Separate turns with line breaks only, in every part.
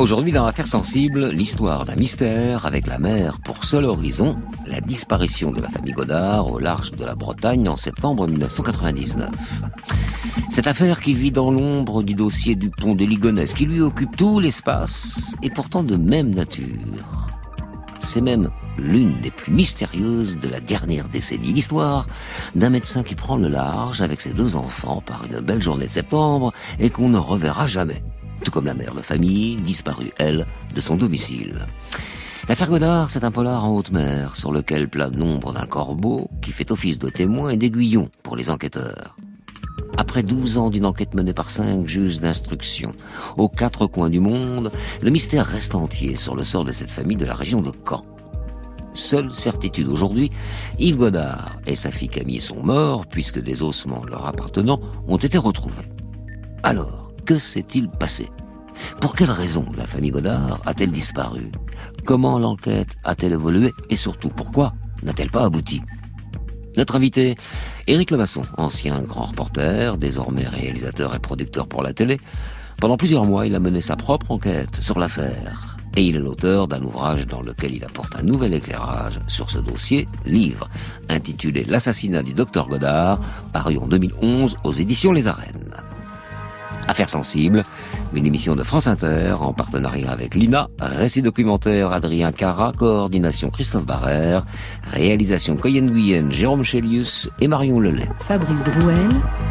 Aujourd'hui, dans Affaires sensibles, l'histoire d'un mystère avec la mer pour seul horizon, la disparition de la famille Godard au large de la Bretagne en septembre 1999. Cette affaire qui vit dans l'ombre du dossier du pont de Ligonnès, qui lui occupe tout l'espace, est pourtant de même nature. C'est même l'une des plus mystérieuses de la dernière décennie. L'histoire d'un médecin qui prend le large avec ses 2 enfants par une belle journée de septembre et qu'on ne reverra jamais. Tout comme la mère de famille, disparue, elle, de son domicile. L'affaire Godard, c'est un polar en haute mer, sur lequel plane l'ombre d'un corbeau qui fait office de témoin et d'aiguillon pour les enquêteurs. Après 12 ans d'une enquête menée par 5 juges d'instruction, aux 4 coins du monde, le mystère reste entier sur le sort de cette famille de la région de Caen. Seule certitude aujourd'hui, Yves Godard et sa fille Camille sont morts puisque des ossements leur appartenant ont été retrouvés. Alors, que s'est-il passé ? Pour quelles raisons la famille Godard a-t-elle disparu ? Comment l'enquête a-t-elle évolué ? Et surtout, pourquoi n'a-t-elle pas abouti ? Notre invité, Éric Lemasson, ancien grand reporter, désormais réalisateur et producteur pour la télé. Pendant plusieurs mois, il a mené sa propre enquête sur l'affaire. Et il est l'auteur d'un ouvrage dans lequel il apporte un nouvel éclairage sur ce dossier, livre intitulé « L'assassinat du docteur Godard », paru en 2011 aux éditions Les Arènes. Affaires sensibles, une émission de France Inter en partenariat avec l'INA, récit documentaire Adrien Cara, coordination Christophe Barrère, réalisation Coyen Guyenne, Jérôme Chélius et Marion Lelay.
Fabrice Drouel,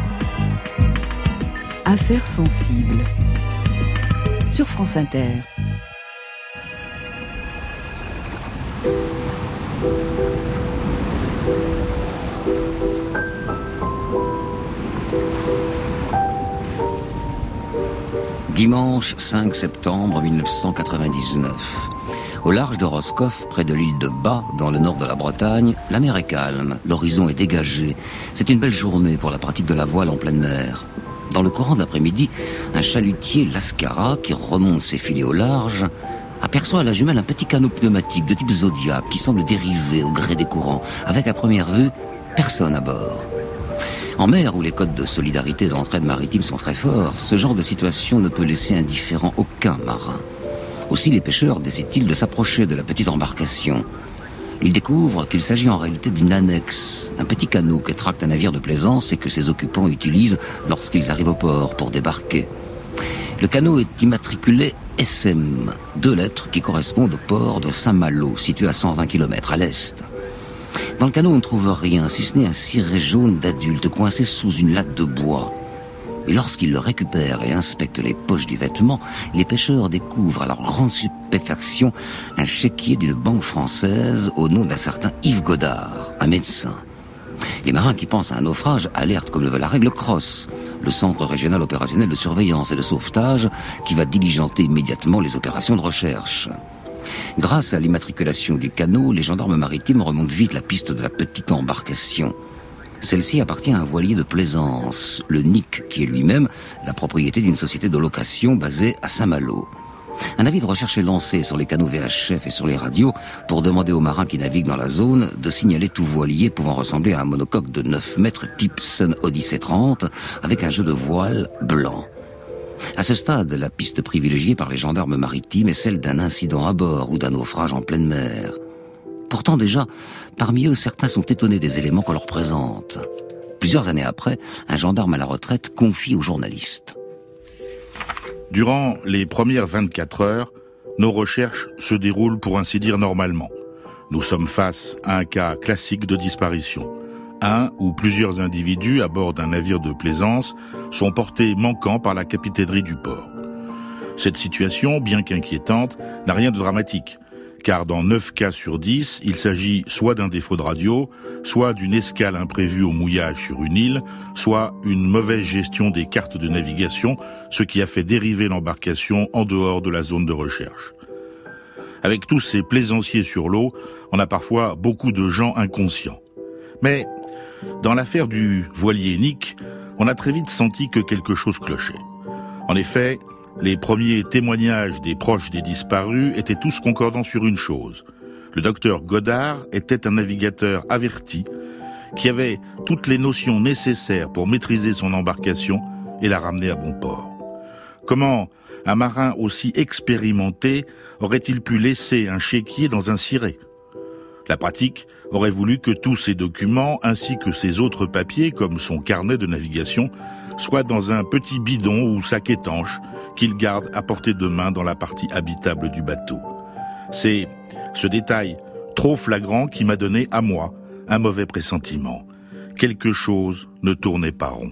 Affaires sensibles, sur France Inter.
Dimanche 5 septembre 1999. Au large de Roscoff, près de l'île de Bas, dans le nord de la Bretagne, la mer est calme, l'horizon est dégagé. C'est une belle journée pour la pratique de la voile en pleine mer. Dans le courant de l'après-midi, un chalutier Lascara, qui remonte ses filets au large, aperçoit à la jumelle un petit canot pneumatique de type Zodiac qui semble dériver au gré des courants, avec à première vue personne à bord. En mer, où les codes de solidarité et d'entraide maritime sont très forts, ce genre de situation ne peut laisser indifférent aucun marin. Aussi, les pêcheurs décident-ils de s'approcher de la petite embarcation. Ils découvrent qu'il s'agit en réalité d'une annexe, un petit canot que tracte un navire de plaisance et que ses occupants utilisent lorsqu'ils arrivent au port pour débarquer. Le canot est immatriculé SM, 2 lettres qui correspondent au port de Saint-Malo, situé à 120 km à l'est. Dans le canot, on ne trouve rien, si ce n'est un ciré jaune d'adulte coincé sous une latte de bois. Et lorsqu'ils le récupèrent et inspectent les poches du vêtement, les pêcheurs découvrent à leur grande stupéfaction un chéquier d'une banque française au nom d'un certain Yves Godard, un médecin. Les marins qui pensent à un naufrage alertent comme le veut la règle CROSS, le Centre régional opérationnel de surveillance et de sauvetage, qui va diligenter immédiatement les opérations de recherche. Grâce à l'immatriculation du canot, les gendarmes maritimes remontent vite la piste de la petite embarcation. Celle-ci appartient à un voilier de plaisance, le Nic, qui est lui-même la propriété d'une société de location basée à Saint-Malo. Un avis de recherche est lancé sur les canaux VHF et sur les radios pour demander aux marins qui naviguent dans la zone de signaler tout voilier pouvant ressembler à un monocoque de 9 mètres type Sun Odyssey 30 avec un jeu de voile blanc. À ce stade, la piste privilégiée par les gendarmes maritimes est celle d'un incident à bord ou d'un naufrage en pleine mer. Pourtant déjà, parmi eux, certains sont étonnés des éléments qu'on leur présente. Plusieurs années après, un gendarme à la retraite confie aux journalistes.
Durant les premières 24 heures, nos recherches se déroulent pour ainsi dire normalement. Nous sommes face à un cas classique de disparition. Un ou plusieurs individus à bord d'un navire de plaisance sont portés manquants par la capitainerie du port. Cette situation, bien qu'inquiétante, n'a rien de dramatique, car dans 9 cas sur 10, il s'agit soit d'un défaut de radio, soit d'une escale imprévue au mouillage sur une île, soit une mauvaise gestion des cartes de navigation, ce qui a fait dériver l'embarcation en dehors de la zone de recherche. Avec tous ces plaisanciers sur l'eau, on a parfois beaucoup de gens inconscients. Mais dans l'affaire du voilier Nic, on a très vite senti que quelque chose clochait. En effet, les premiers témoignages des proches des disparus étaient tous concordants sur une chose. Le docteur Godard était un navigateur averti qui avait toutes les notions nécessaires pour maîtriser son embarcation et la ramener à bon port. Comment un marin aussi expérimenté aurait-il pu laisser un chéquier dans un ciré? La pratique aurait voulu que tous ces documents, ainsi que ses autres papiers, comme son carnet de navigation, soient dans un petit bidon ou sac étanche qu'il garde à portée de main dans la partie habitable du bateau. C'est ce détail trop flagrant qui m'a donné, à moi, un mauvais pressentiment. Quelque chose ne tournait pas rond.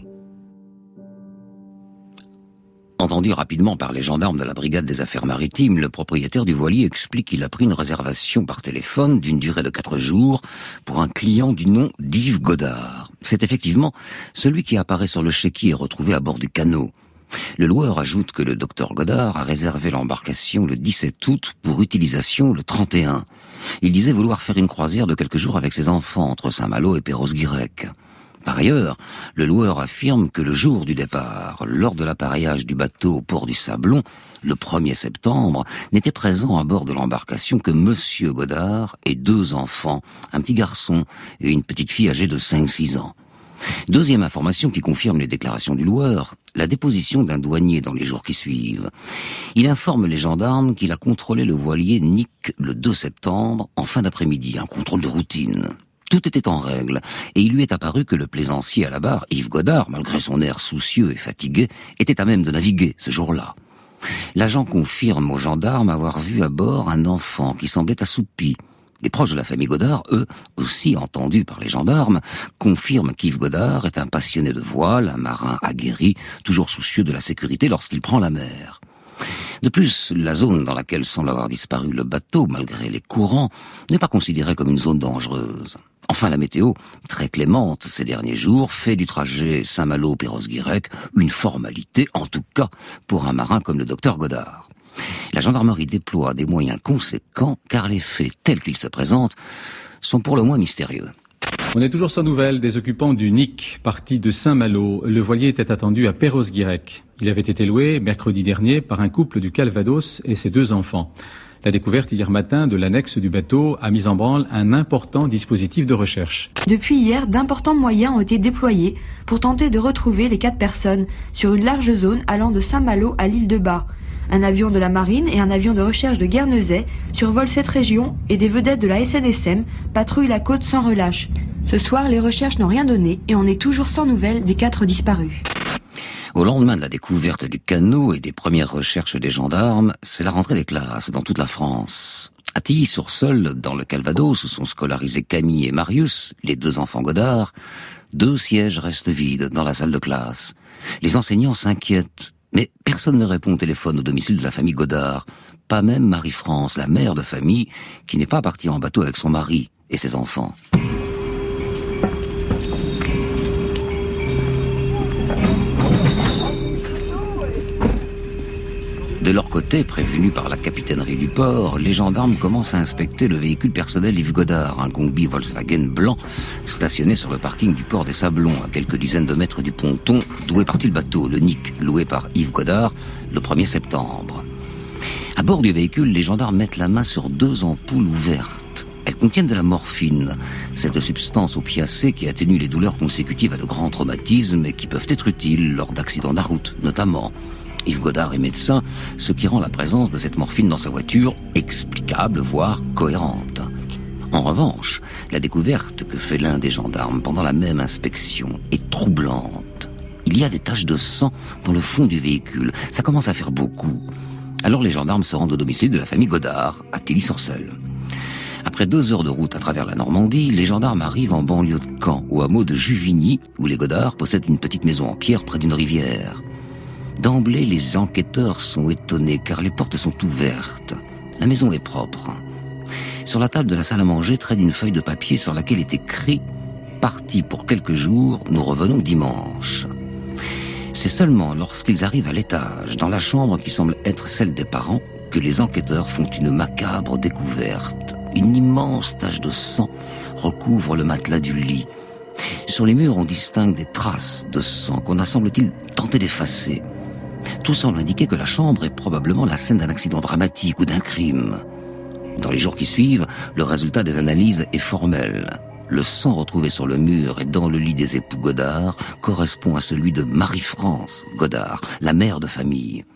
Entendu rapidement par les gendarmes de la brigade des affaires maritimes, le propriétaire du voilier explique qu'il a pris une réservation par téléphone d'une durée de 4 jours pour un client du nom d'Yves Godard. C'est effectivement celui qui apparaît sur le chéquier retrouvé à bord du canot. Le loueur ajoute que le docteur Godard a réservé l'embarcation le 17 août pour utilisation le 31. Il disait vouloir faire une croisière de quelques jours avec ses enfants entre Saint-Malo et Perros-Guirec. Par ailleurs, le loueur affirme que le jour du départ, lors de l'appareillage du bateau au port du Sablon, le 1er septembre, n'était présent à bord de l'embarcation que Monsieur Godard et 2 enfants, un petit garçon et une petite fille âgée de 5-6 ans. Deuxième information qui confirme les déclarations du loueur, la déposition d'un douanier dans les jours qui suivent. Il informe les gendarmes qu'il a contrôlé le voilier Nick le 2 septembre en fin d'après-midi, un contrôle de routine. Tout était en règle, et il lui est apparu que le plaisancier à la barre, Yves Godard, malgré son air soucieux et fatigué, était à même de naviguer ce jour-là. L'agent confirme aux gendarmes avoir vu à bord un enfant qui semblait assoupi. Les proches de la famille Godard, eux, aussi entendus par les gendarmes, confirment qu'Yves Godard est un passionné de voile, un marin aguerri, toujours soucieux de la sécurité lorsqu'il prend la mer. De plus, la zone dans laquelle semble avoir disparu le bateau, malgré les courants, n'est pas considérée comme une zone dangereuse. Enfin, la météo, très clémente ces derniers jours, fait du trajet Saint-Malo-Perros-Guirec une formalité, en tout cas, pour un marin comme le docteur Godard. La gendarmerie déploie des moyens conséquents, car les faits tels qu'ils se présentent sont pour le moins mystérieux.
On est toujours sans nouvelles des occupants du Nick, parti de Saint-Malo. Le voilier était attendu à Perros-Guirec. Il avait été loué mercredi dernier par un couple du Calvados et ses 2 enfants. La découverte hier matin de l'annexe du bateau a mis en branle un important dispositif de recherche.
Depuis hier, d'importants moyens ont été déployés pour tenter de retrouver les 4 personnes sur une large zone allant de Saint-Malo à l'île de Bas. Un avion de la marine et un avion de recherche de Guernesey survolent cette région et des vedettes de la SNSM patrouillent la côte sans relâche. Ce soir, les recherches n'ont rien donné et on est toujours sans nouvelles des 4 disparus.
Au lendemain de la découverte du canot et des premières recherches des gendarmes, c'est la rentrée des classes dans toute la France. À Tilly-sur-Seul, dans le Calvados, où sont scolarisés Camille et Marius, les 2 enfants Godard, 2 sièges restent vides dans la salle de classe. Les enseignants s'inquiètent, mais personne ne répond au téléphone au domicile de la famille Godard. Pas même Marie-France, la mère de famille, qui n'est pas partie en bateau avec son mari et ses enfants. De leur côté, prévenus par la capitainerie du port, les gendarmes commencent à inspecter le véhicule personnel Yves Godard, un combi Volkswagen blanc, stationné sur le parking du port des Sablons, à quelques dizaines de mètres du ponton, d'où est parti le bateau, le Nick, loué par Yves Godard, le 1er septembre. À bord du véhicule, les gendarmes mettent la main sur 2 ampoules ouvertes. Elles contiennent de la morphine, cette substance opiacée qui atténue les douleurs consécutives à de grands traumatismes et qui peuvent être utiles lors d'accidents de la route, notamment. Yves Godard est médecin, ce qui rend la présence de cette morphine dans sa voiture explicable, voire cohérente. En revanche, la découverte que fait l'un des gendarmes pendant la même inspection est troublante. Il y a des taches de sang dans le fond du véhicule. Ça commence à faire beaucoup. Alors les gendarmes se rendent au domicile de la famille Godard, à Tilly-sur-Seul. Après 2 heures de route à travers la Normandie, les gendarmes arrivent en banlieue de Caen, au hameau de Juvigny, où les Godard possèdent une petite maison en pierre près d'une rivière. D'emblée, les enquêteurs sont étonnés car les portes sont ouvertes. La maison est propre. Sur la table de la salle à manger traîne une feuille de papier sur laquelle est écrit « Parti pour quelques jours, nous revenons dimanche ». C'est seulement lorsqu'ils arrivent à l'étage, dans la chambre qui semble être celle des parents, que les enquêteurs font une macabre découverte. Une immense tache de sang recouvre le matelas du lit. Sur les murs, on distingue des traces de sang qu'on a, semble-t-il, tenté d'effacer. Tout semble indiquer que la chambre est probablement la scène d'un accident dramatique ou d'un crime. Dans les jours qui suivent, le résultat des analyses est formel. Le sang retrouvé sur le mur et dans le lit des époux Godard correspond à celui de Marie-France Godard, la mère de famille.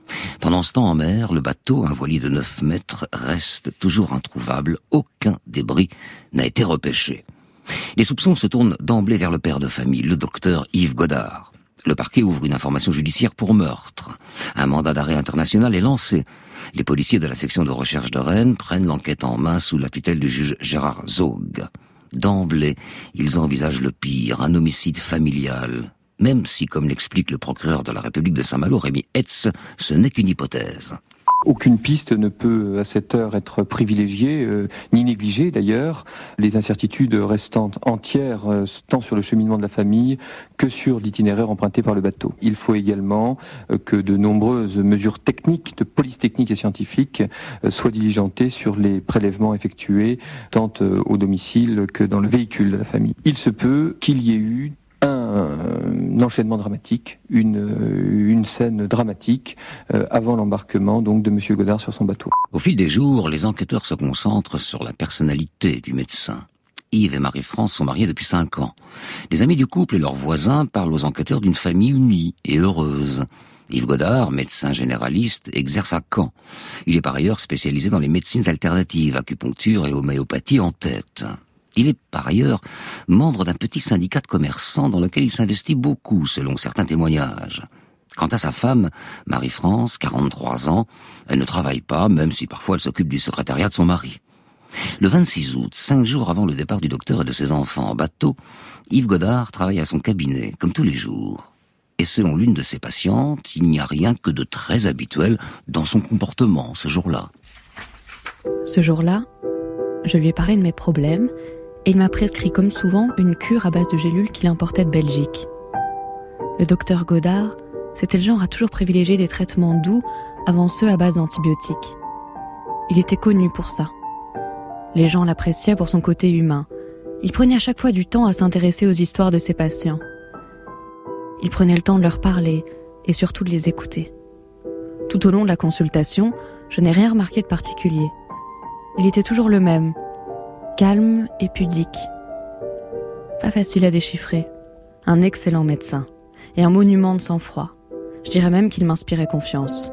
Pendant ce temps en mer, le bateau, un voilier de 9 mètres, reste toujours introuvable. Aucun débris n'a été repêché. Les soupçons se tournent d'emblée vers le père de famille, le docteur Yves Godard. Le parquet ouvre une information judiciaire pour meurtre. Un mandat d'arrêt international est lancé. Les policiers de la section de recherche de Rennes prennent l'enquête en main sous la tutelle du juge Gérard Zog. D'emblée, ils envisagent le pire, un homicide familial. Même si, comme l'explique le procureur de la République de Saint-Malo, Rémi Hetz, ce n'est qu'une hypothèse.
Aucune piste ne peut à cette heure être privilégiée, ni négligée d'ailleurs. Les incertitudes restant entières tant sur le cheminement de la famille que sur l'itinéraire emprunté par le bateau. Il faut également que de nombreuses mesures techniques, de police technique et scientifique, soient diligentées sur les prélèvements effectués tant au domicile que dans le véhicule de la famille. Il se peut qu'il y ait eu un enchaînement dramatique, une scène dramatique avant l'embarquement donc de M. Godard sur son bateau.
Au fil des jours, les enquêteurs se concentrent sur la personnalité du médecin. Yves et Marie-France sont mariés depuis 5 ans. Les amis du couple et leurs voisins parlent aux enquêteurs d'une famille unie et heureuse. Yves Godard, médecin généraliste, exerce à Caen. Il est par ailleurs spécialisé dans les médecines alternatives, acupuncture et homéopathie en tête. Il est par ailleurs membre d'un petit syndicat de commerçants dans lequel il s'investit beaucoup, selon certains témoignages. Quant à sa femme, Marie-France, 43 ans, elle ne travaille pas, même si parfois elle s'occupe du secrétariat de son mari. Le 26 août, 5 jours avant le départ du docteur et de ses enfants en bateau, Yves Godard travaille à son cabinet, comme tous les jours. Et selon l'une de ses patientes, il n'y a rien que de très habituel dans son comportement ce jour-là.
Ce jour-là, je lui ai parlé de mes problèmes, et il m'a prescrit comme souvent une cure à base de gélules qu'il importait de Belgique. Le docteur Godard, c'était le genre à toujours privilégier des traitements doux avant ceux à base d'antibiotiques. Il était connu pour ça. Les gens l'appréciaient pour son côté humain. Il prenait à chaque fois du temps à s'intéresser aux histoires de ses patients. Il prenait le temps de leur parler et surtout de les écouter. Tout au long de la consultation, je n'ai rien remarqué de particulier. Il était toujours le même, calme et pudique. Pas facile à déchiffrer. Un excellent médecin et un monument de sang-froid. Je dirais même qu'il m'inspirait confiance.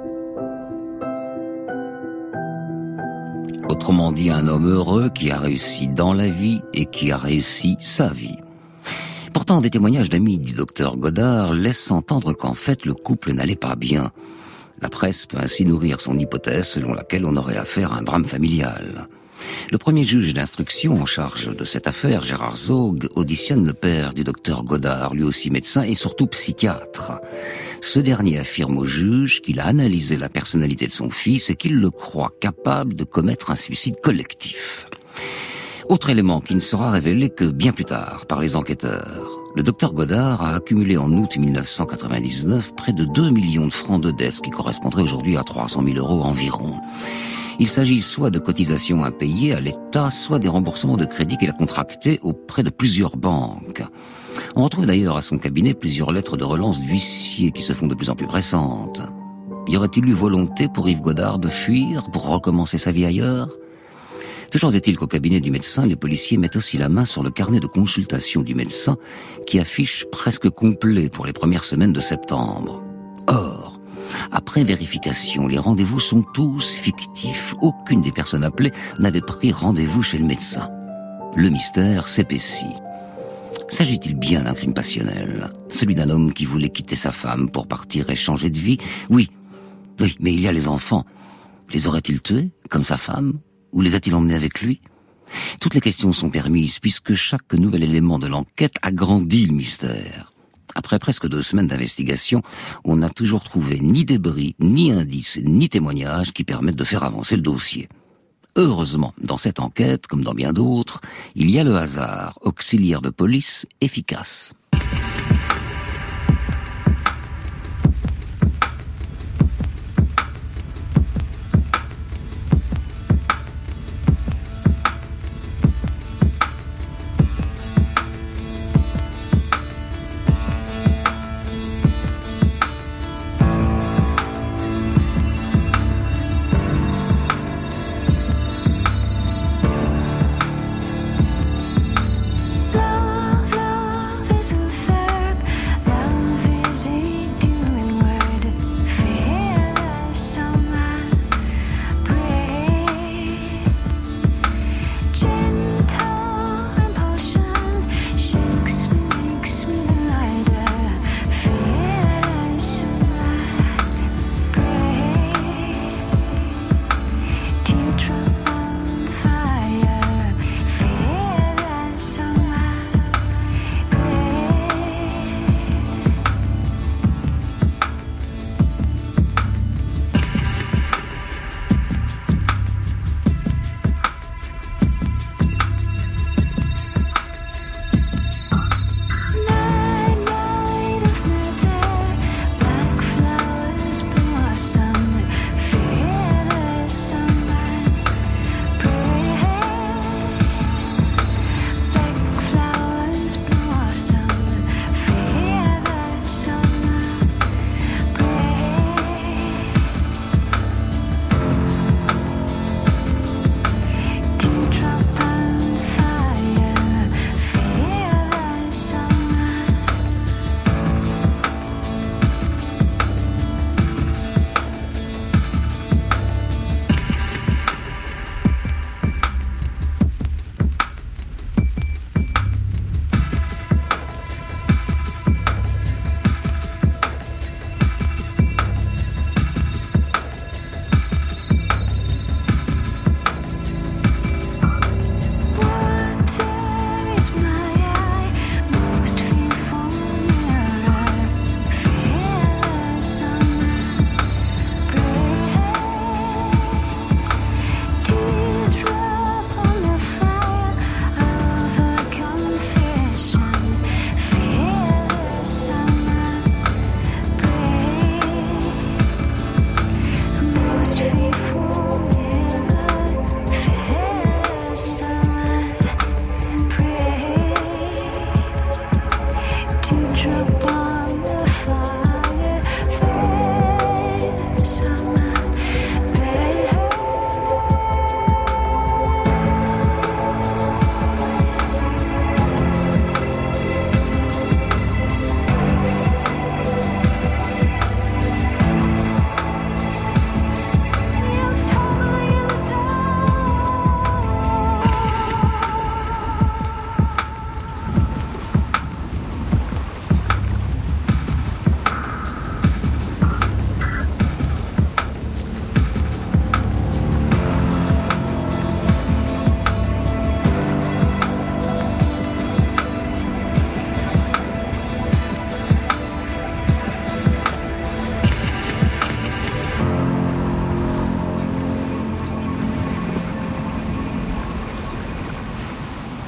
Autrement dit, un homme heureux qui a réussi dans la vie et qui a réussi sa vie. Pourtant, des témoignages d'amis du docteur Godard laissent entendre qu'en fait, le couple n'allait pas bien. La presse peut ainsi nourrir son hypothèse selon laquelle on aurait affaire à un drame familial. Le premier juge d'instruction en charge de cette affaire, Gérard Zog, auditionne le père du docteur Godard, lui aussi médecin et surtout psychiatre. Ce dernier affirme au juge qu'il a analysé la personnalité de son fils et qu'il le croit capable de commettre un suicide collectif. Autre élément qui ne sera révélé que bien plus tard par les enquêteurs. Le docteur Godard a accumulé en août 1999 près de 2 millions de francs de dettes, ce qui correspondrait aujourd'hui à 300 000 € environ. Il s'agit soit de cotisations impayées à l'État, soit des remboursements de crédits qu'il a contractés auprès de plusieurs banques. On retrouve d'ailleurs à son cabinet plusieurs lettres de relance d'huissiers qui se font de plus en plus pressantes. Y aurait-il eu volonté pour Yves Godard de fuir, pour recommencer sa vie ailleurs ? Toujours est-il qu'au cabinet du médecin, les policiers mettent aussi la main sur le carnet de consultation du médecin qui affiche presque complet pour les premières semaines de septembre. Or, après vérification, les rendez-vous sont tous fictifs. Aucune des personnes appelées n'avait pris rendez-vous chez le médecin. Le mystère s'épaissit. S'agit-il bien d'un crime passionnel ? Celui d'un homme qui voulait quitter sa femme pour partir et changer de vie ? Oui, mais il y a les enfants. Les aurait-il tués, comme sa femme ? Ou les a-t-il emmenés avec lui ? Toutes les questions sont permises, puisque chaque nouvel élément de l'enquête agrandit le mystère. Après presque 2 semaines d'investigation, on n'a toujours trouvé ni débris, ni indices, ni témoignages qui permettent de faire avancer le dossier. Heureusement, dans cette enquête, comme dans bien d'autres, il y a le hasard, auxiliaire de police efficace.
Love is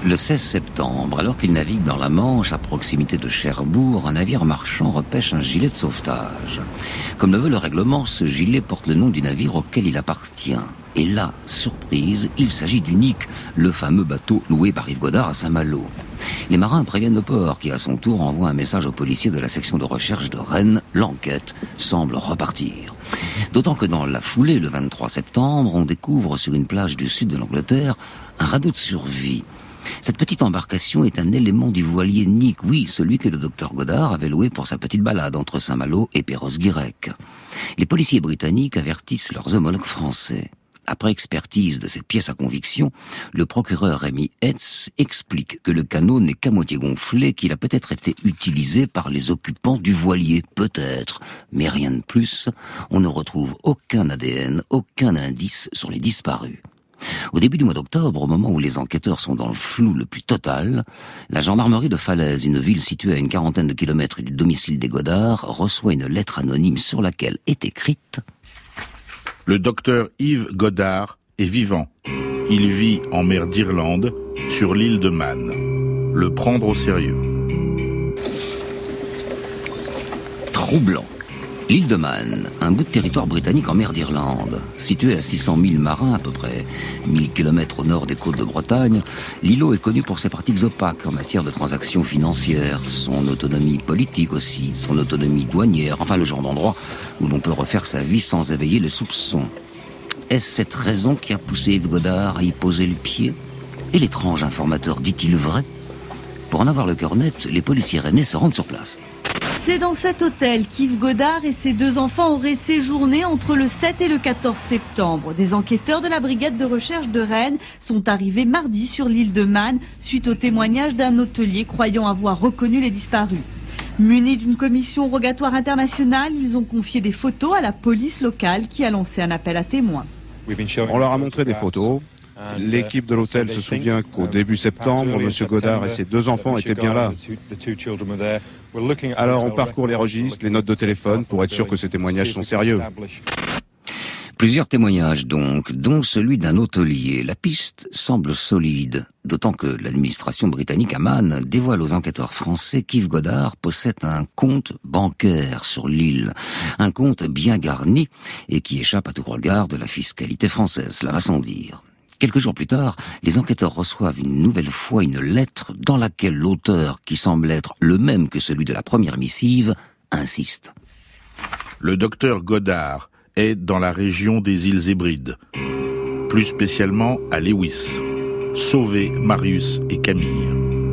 Le 16 septembre, alors qu'il navigue dans la Manche à proximité de Cherbourg, un navire marchand repêche un gilet de sauvetage. Comme le veut le règlement, ce gilet porte le nom du navire auquel il appartient. Et là, surprise, il s'agit du Nick, le fameux bateau loué par Yves Godard à Saint-Malo. Les marins préviennent le port qui, à son tour, envoie un message aux policiers de la section de recherche de Rennes. L'enquête semble repartir. D'autant que dans la foulée, le 23 septembre, on découvre sur une plage du sud de l'Angleterre un radeau de survie. Cette petite embarcation est un élément du voilier Nick, oui, celui que le docteur Godard avait loué pour sa petite balade entre Saint-Malo et Perros-Guirec. Les policiers britanniques avertissent leurs homologues français. Après expertise de cette pièce à conviction, le procureur Rémy Hetz explique que le canot n'est qu'à moitié gonflé, qu'il a peut-être été utilisé par les occupants du voilier, peut-être, mais rien de plus. On ne retrouve aucun ADN, aucun indice sur les disparus. Au début du mois d'octobre, au moment où les enquêteurs sont dans le flou le plus total, la gendarmerie de Falaise, une ville située à une quarantaine de kilomètres du domicile des Godard, reçoit une lettre anonyme sur laquelle est écrite:
Le docteur Yves Godard est vivant. Il vit en mer d'Irlande, sur l'île de Man. Le prendre au sérieux.
Troublant. L'île de Man, un bout de territoire britannique en mer d'Irlande. Situé à 600 000 marins, à peu près 1000 km au nord des côtes de Bretagne, l'îlot est connu pour ses pratiques opaques en matière de transactions financières, son autonomie politique aussi, son autonomie douanière, enfin le genre d'endroit où l'on peut refaire sa vie sans éveiller les soupçons. Est-ce cette raison qui a poussé Yves Godard à y poser le pied? Et l'étrange informateur dit-il vrai? Pour en avoir le cœur net, les policiers rennais se rendent sur place.
C'est dans cet hôtel qu'Yves Godard et ses deux enfants auraient séjourné entre le 7 et le 14 septembre. Des enquêteurs de la brigade de recherche de Rennes sont arrivés mardi sur l'île de Man suite au témoignage d'un hôtelier croyant avoir reconnu les disparus. Munis d'une commission rogatoire internationale, ils ont confié des photos à la police locale qui a lancé un appel à témoins.
On leur a montré des photos. L'équipe de l'hôtel se souvient qu'au début septembre, M. Godard et ses deux enfants étaient bien là. Alors on parcourt les registres, les notes de téléphone pour être sûr que ces témoignages sont sérieux.
Plusieurs témoignages donc, dont celui d'un hôtelier. La piste semble solide, d'autant que l'administration britannique à Man dévoile aux enquêteurs français qu'Yves Godard possède un compte bancaire sur l'île. Un compte bien garni et qui échappe à tout regard de la fiscalité française, cela va sans dire. Quelques jours plus tard, les enquêteurs reçoivent une nouvelle fois une lettre dans laquelle l'auteur, qui semble être le même que celui de la première missive, insiste.
Le docteur Godard est dans la région des îles Hébrides, plus spécialement à Lewis. Sauvez Marius et Camille.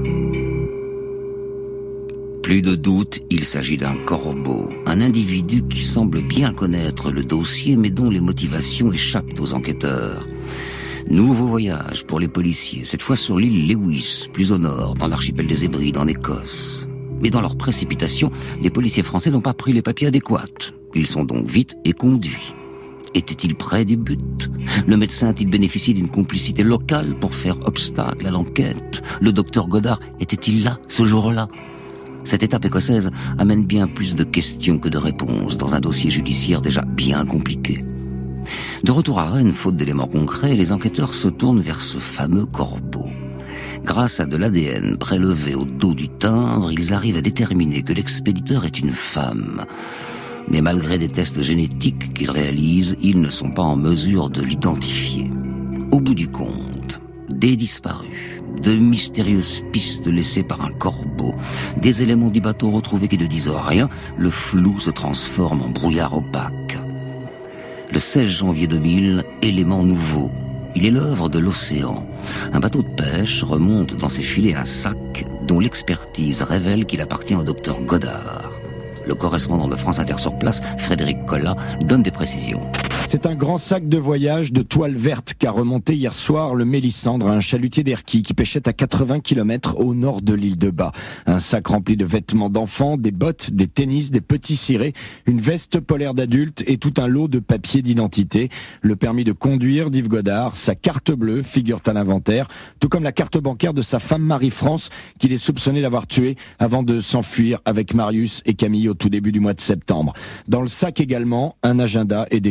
Plus de doute, il s'agit d'un corbeau, un individu qui semble bien connaître le dossier mais dont les motivations échappent aux enquêteurs. Nouveau voyage pour les policiers, cette fois sur l'île Lewis, plus au nord, dans l'archipel des Hébrides, en Écosse. Mais dans leur précipitation, les policiers français n'ont pas pris les papiers adéquats. Ils sont donc vite éconduits. Était-il près du but? Le médecin a-t-il bénéficié d'une complicité locale pour faire obstacle à l'enquête? Le docteur Godard était-il là, ce jour-là? Cette étape écossaise amène bien plus de questions que de réponses dans un dossier judiciaire déjà bien compliqué. De retour à Rennes, faute d'éléments concrets, les enquêteurs se tournent vers ce fameux corbeau. Grâce à de l'ADN prélevé au dos du timbre, ils arrivent à déterminer que l'expéditeur est une femme. Mais malgré des tests génétiques qu'ils réalisent, ils ne sont pas en mesure de l'identifier. Au bout du compte, des disparus, de mystérieuses pistes laissées par un corbeau, des éléments du bateau retrouvés qui ne disent rien, le flou se transforme en brouillard opaque. Le 16 janvier 2000, élément nouveau. Il est l'œuvre de l'océan. Un bateau de pêche remonte dans ses filets un sac dont l'expertise révèle qu'il appartient au docteur Godard. Le correspondant de France Inter sur place, Frédéric Collat, donne des précisions.
C'est un grand sac de voyage de toile verte qu'a remonté hier soir le Mélissandre, un chalutier d'Erquy qui pêchait à 80 km au nord de l'île de Bas. Un sac rempli de vêtements d'enfants, des bottes, des tennis, des petits cirés, une veste polaire d'adulte et tout un lot de papiers d'identité. Le permis de conduire d'Yves Godard, sa carte bleue figurent à l'inventaire, tout comme la carte bancaire de sa femme Marie-France qu'il est soupçonné d'avoir tuée avant de s'enfuir avec Marius et Camille au tout début du mois de septembre. Dans le sac également, un agenda et des photos.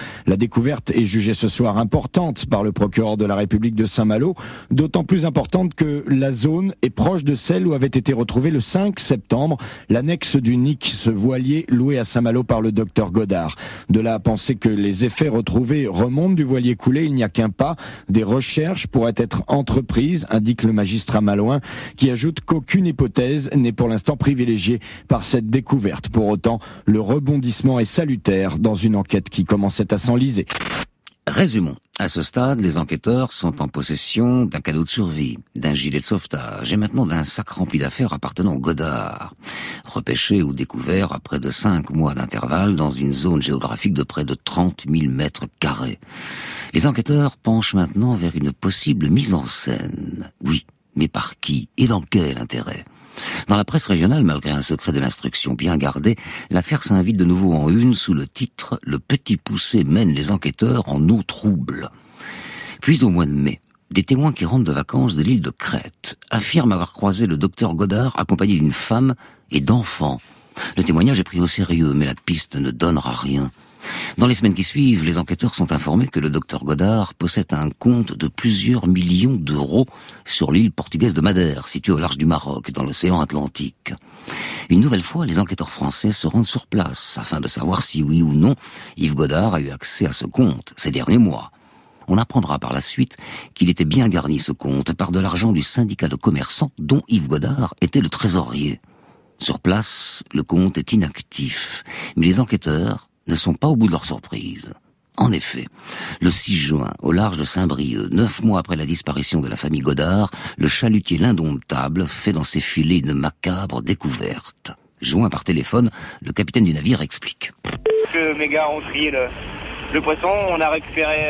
La découverte est jugée ce soir importante par le procureur de la République de Saint-Malo, d'autant plus importante que la zone est proche de celle où avait été retrouvée le 5 septembre l'annexe du Nick, ce voilier loué à Saint-Malo par le docteur Godard. De là à penser que les effets retrouvés remontent du voilier coulé, il n'y a qu'un pas. Des recherches pourraient être entreprises, indique le magistrat malouin, qui ajoute qu'aucune hypothèse n'est pour l'instant privilégiée par cette découverte. Pour autant, le rebondissement est salutaire dans une enquête qui commençait à s'enliser.
Résumons. À ce stade, les enquêteurs sont en possession d'un canot de survie, d'un gilet de sauvetage et maintenant d'un sac rempli d'affaires appartenant au Godard. Repêché ou découvert à près de 5 mois d'intervalle dans une zone géographique de près de 30 000 mètres carrés. Les enquêteurs penchent maintenant vers une possible mise en scène. Oui, mais par qui et dans quel intérêt ? Dans la presse régionale, malgré un secret de l'instruction bien gardé, l'affaire s'invite de nouveau en une sous le titre « Le petit poussé mène les enquêteurs en eau trouble ». Puis au mois de mai, des témoins qui rentrent de vacances de l'île de Crète affirment avoir croisé le docteur Godard accompagné d'une femme et d'enfants. Le témoignage est pris au sérieux, mais la piste ne donnera rien. Dans les semaines qui suivent, les enquêteurs sont informés que le docteur Godard possède un compte de plusieurs millions d'euros sur l'île portugaise de Madère, située au large du Maroc, dans l'océan Atlantique. Une nouvelle fois, les enquêteurs français se rendent sur place, afin de savoir si oui ou non Yves Godard a eu accès à ce compte ces derniers mois. On apprendra par la suite qu'il était bien garni ce compte par de l'argent du syndicat de commerçants dont Yves Godard était le trésorier. Sur place, le compte est inactif, mais les enquêteurs ne sont pas au bout de leur surprise. En effet, le 6 juin, au large de Saint-Brieuc, 9 mois après la disparition de la famille Godard, le chalutier l'Indomptable fait dans ses filets une macabre découverte. Joint par téléphone, le capitaine du navire explique.
Mes gars ont trié le poisson, on a récupéré...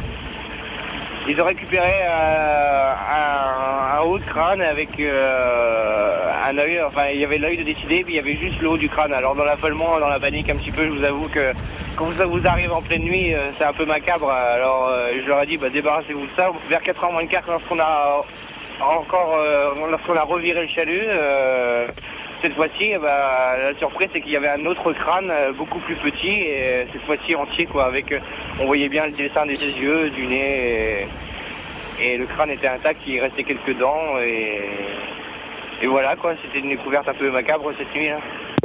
Ils ont récupéré un haut de crâne avec un œil, enfin il y avait l'œil de décider, puis il y avait juste le haut du crâne. Alors dans l'affolement, dans la panique un petit peu, je vous avoue que quand ça vous arrive en pleine nuit, c'est un peu macabre. Alors je leur ai dit, débarrassez-vous de ça. Vers 4h moins le quart, lorsqu'on a reviré le chalut, cette fois-ci, la surprise c'est qu'il y avait un autre crâne beaucoup plus petit et cette fois-ci entier quoi. Avec, on voyait bien le dessin des yeux, du nez et le crâne était intact. Il restait quelques dents et voilà quoi. C'était une découverte un peu macabre cette nuit là.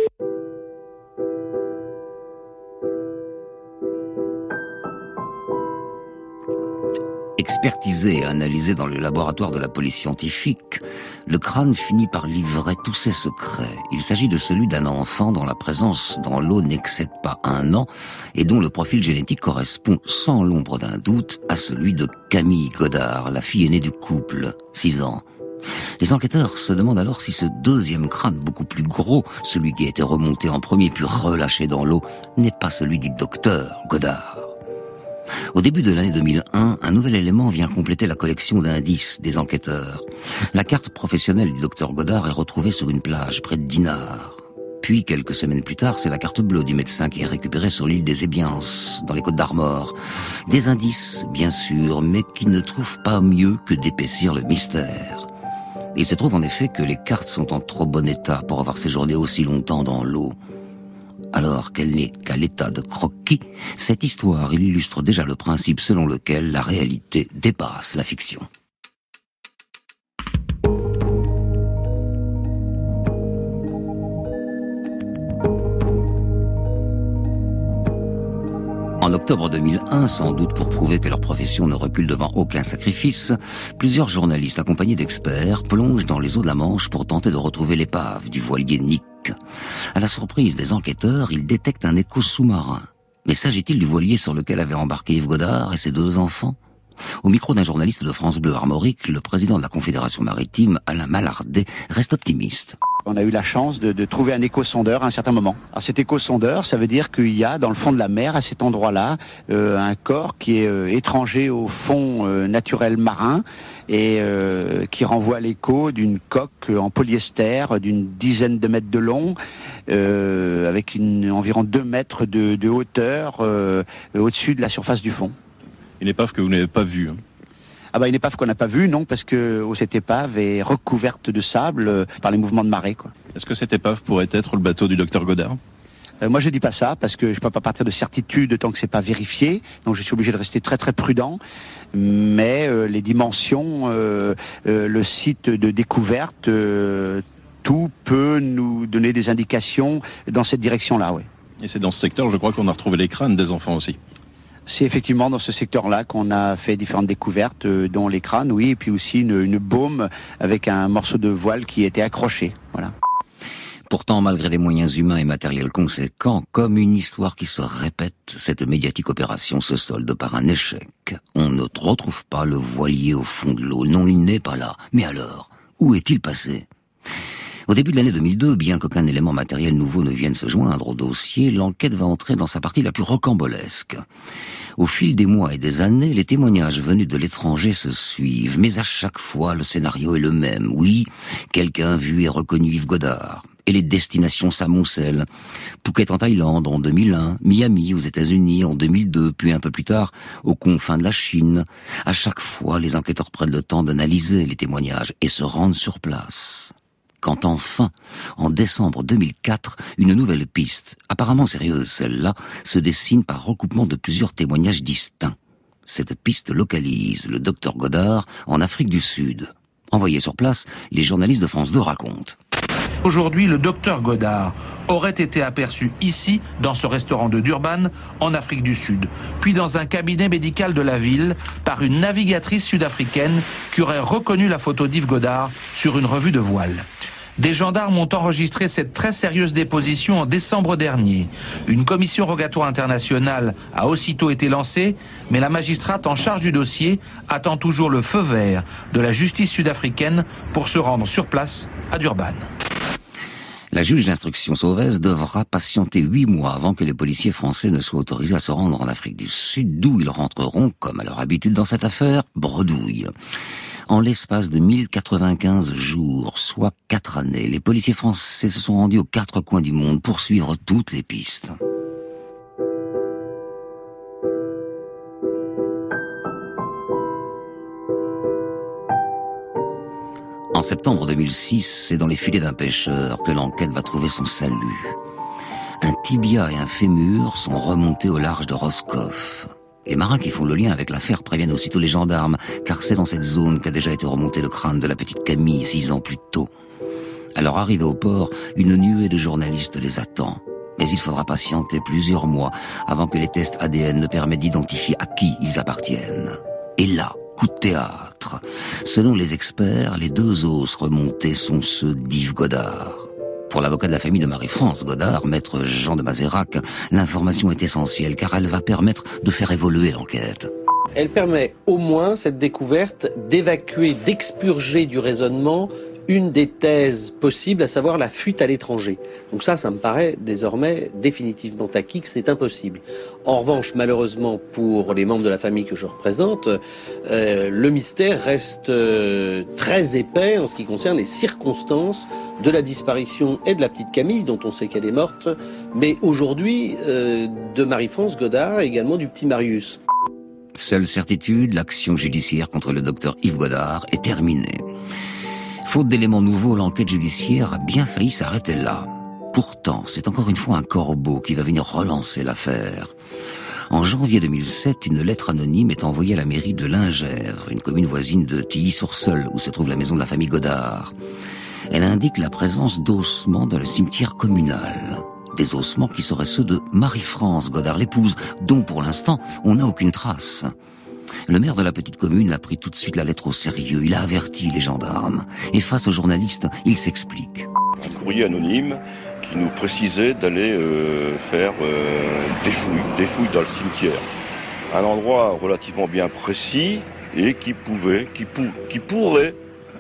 Expertisé et analysé dans le laboratoire de la police scientifique, le crâne finit par livrer tous ses secrets. Il s'agit de celui d'un enfant dont la présence dans l'eau n'excède pas 1 an et dont le profil génétique correspond sans l'ombre d'un doute à celui de Camille Godard, la fille aînée du couple, 6 ans. Les enquêteurs se demandent alors si ce deuxième crâne, beaucoup plus gros, celui qui a été remonté en premier puis relâché dans l'eau, n'est pas celui du docteur Godard. Au début de l'année 2001, un nouvel élément vient compléter la collection d'indices des enquêteurs. La carte professionnelle du docteur Godard est retrouvée sur une plage près de Dinard. Puis, quelques semaines plus tard, c'est la carte bleue du médecin qui est récupérée sur l'île des Ébiens, dans les Côtes d'Armor. Des indices, bien sûr, mais qui ne trouvent pas mieux que d'épaissir le mystère. Il se trouve en effet que les cartes sont en trop bon état pour avoir séjourné aussi longtemps dans l'eau. Alors qu'elle n'est qu'à l'état de croquis, cette histoire illustre déjà le principe selon lequel la réalité dépasse la fiction. En octobre 2001, sans doute pour prouver que leur profession ne recule devant aucun sacrifice, plusieurs journalistes accompagnés d'experts plongent dans les eaux de la Manche pour tenter de retrouver l'épave du voilier Nick. À la surprise des enquêteurs, ils détectent un écho sous-marin. Mais s'agit-il du voilier sur lequel avaient embarqué Yves Godard et ses 2 enfants ? Au micro d'un journaliste de France Bleu Armorique, le président de la Confédération maritime, Alain Mallardet, reste optimiste.
On a eu la chance de trouver un échosondeur à un certain moment. Alors cet échosondeur, ça veut dire qu'il y a dans le fond de la mer, à cet endroit-là, un corps qui est étranger au fond naturel marin et qui renvoie l'écho d'une coque en polyester d'une dizaine de mètres de long, avec environ 2 mètres de hauteur au-dessus de la surface du fond.
Une épave que vous n'avez pas vue.
Une épave qu'on n'a pas vue, non, parce que cette épave est recouverte de sable par les mouvements de marée, quoi.
Est-ce que cette épave pourrait être le bateau du docteur Godard ?
Moi, je dis pas ça parce que je peux pas partir de certitude tant que c'est pas vérifié. Donc, je suis obligé de rester très très prudent. Mais les dimensions, le site de découverte, tout peut nous donner des indications dans cette direction-là, oui.
Et c'est dans ce secteur, je crois, qu'on a retrouvé les crânes des enfants aussi.
C'est effectivement dans ce secteur-là qu'on a fait différentes découvertes, dont les crânes, oui, et puis aussi une baume avec un morceau de voile qui était accroché. Voilà.
Pourtant, malgré des moyens humains et matériels conséquents, comme une histoire qui se répète, cette médiatique opération se solde par un échec. On ne retrouve pas le voilier au fond de l'eau. Non, il n'est pas là. Mais alors, où est-il passé ? Au début de l'année 2002, bien qu'aucun élément matériel nouveau ne vienne se joindre au dossier, l'enquête va entrer dans sa partie la plus rocambolesque. Au fil des mois et des années, les témoignages venus de l'étranger se suivent, mais à chaque fois, le scénario est le même. Oui, quelqu'un a vu et reconnu Yves Godard. Et les destinations s'amoncellent. Phuket en Thaïlande en 2001, Miami aux États-Unis en 2002, puis un peu plus tard, aux confins de la Chine. À chaque fois, les enquêteurs prennent le temps d'analyser les témoignages et se rendent sur place. Quand enfin, en décembre 2004, une nouvelle piste, apparemment sérieuse celle-là, se dessine par recoupement de plusieurs témoignages distincts. Cette piste localise le docteur Godard en Afrique du Sud. Envoyé sur place, les journalistes de France 2 racontent.
Aujourd'hui, le docteur Godard aurait été aperçu ici, dans ce restaurant de Durban, en Afrique du Sud, puis dans un cabinet médical de la ville, par une navigatrice sud-africaine qui aurait reconnu la photo d'Yves Godard sur une revue de voile. Des gendarmes ont enregistré cette très sérieuse déposition en décembre dernier. Une commission rogatoire internationale a aussitôt été lancée, mais la magistrate en charge du dossier attend toujours le feu vert de la justice sud-africaine pour se rendre sur place à Durban.
La juge d'instruction Sauvez devra patienter 8 mois avant que les policiers français ne soient autorisés à se rendre en Afrique du Sud, d'où ils rentreront, comme à leur habitude dans cette affaire, bredouille. En l'espace de 1095 jours, soit 4 années, les policiers français se sont rendus aux 4 coins du monde pour suivre toutes les pistes. En septembre 2006, c'est dans les filets d'un pêcheur que l'enquête va trouver son salut. Un tibia et un fémur sont remontés au large de Roscoff. Les marins qui font le lien avec l'affaire préviennent aussitôt les gendarmes, car c'est dans cette zone qu'a déjà été remonté le crâne de la petite Camille 6 ans plus tôt. À leur arrivée au port, une nuée de journalistes les attend. Mais il faudra patienter plusieurs mois avant que les tests ADN ne permettent d'identifier à qui ils appartiennent. Et là, coup de théâtre. Selon les experts, les 2 os remontés sont ceux d'Yves Godard. Pour l'avocat de la famille de Marie-France Godard, maître Jean de Mazérac, l'information est essentielle car elle va permettre de faire évoluer l'enquête.
Elle permet au moins, cette découverte, d'évacuer, d'expurger du raisonnement une des thèses possibles, à savoir la fuite à l'étranger. Donc ça me paraît désormais définitivement acquis que c'est impossible. En revanche, malheureusement pour les membres de la famille que je représente, le mystère reste très épais en ce qui concerne les circonstances de la disparition et de la petite Camille, dont on sait qu'elle est morte, mais aujourd'hui de Marie-France Godard et également du petit Marius.
Seule certitude, l'action judiciaire contre le docteur Yves Godard est terminée. Faute d'éléments nouveaux, l'enquête judiciaire a bien failli s'arrêter là. Pourtant, c'est encore une fois un corbeau qui va venir relancer l'affaire. En janvier 2007, une lettre anonyme est envoyée à la mairie de Lingèvre, une commune voisine de Tilly-sur-Seul, où se trouve la maison de la famille Godard. Elle indique la présence d'ossements dans le cimetière communal. Des ossements qui seraient ceux de Marie-France Godard, l'épouse, dont pour l'instant on n'a aucune trace. Le maire de la petite commune a pris tout de suite la lettre au sérieux. Il a averti les gendarmes. Et face aux journalistes, il s'explique.
Un courrier anonyme qui nous précisait d'aller faire des fouilles dans le cimetière. Un endroit relativement bien précis et qui pourrait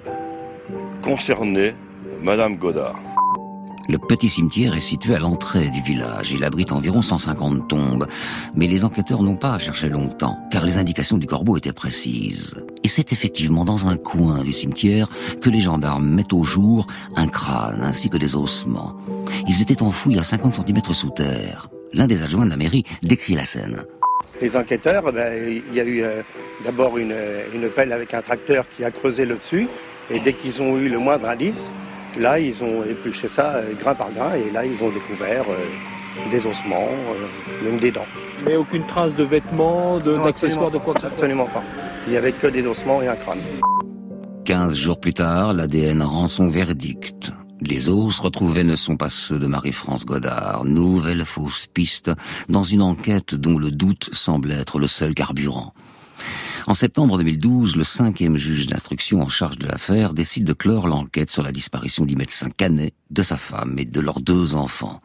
concerner Madame Godard.
Le petit cimetière est situé à l'entrée du village. Il abrite environ 150 tombes. Mais les enquêteurs n'ont pas à chercher longtemps, car les indications du corbeau étaient précises. Et c'est effectivement dans un coin du cimetière que les gendarmes mettent au jour un crâne ainsi que des ossements. Ils étaient enfouis à 50 cm sous terre. L'un des adjoints de la mairie décrit la scène.
Les enquêteurs, il y a eu d'abord une pelle avec un tracteur qui a creusé le dessus. Et dès qu'ils ont eu le moindre indice, là, ils ont épluché ça grain par grain et là, ils ont découvert des ossements, même des dents.
Mais aucune trace de vêtements, d'accessoires, de quoi que ce soit?
Absolument pas. Il n'y avait que des ossements et un crâne.
15 jours plus tard, l'ADN rend son verdict. Les os retrouvés ne sont pas ceux de Marie-France Godard. Nouvelle fausse piste dans une enquête dont le doute semble être le seul carburant. En septembre 2012, le 5e juge d'instruction en charge de l'affaire décide de clore l'enquête sur la disparition du médecin Canet, de sa femme et de leurs 2 enfants.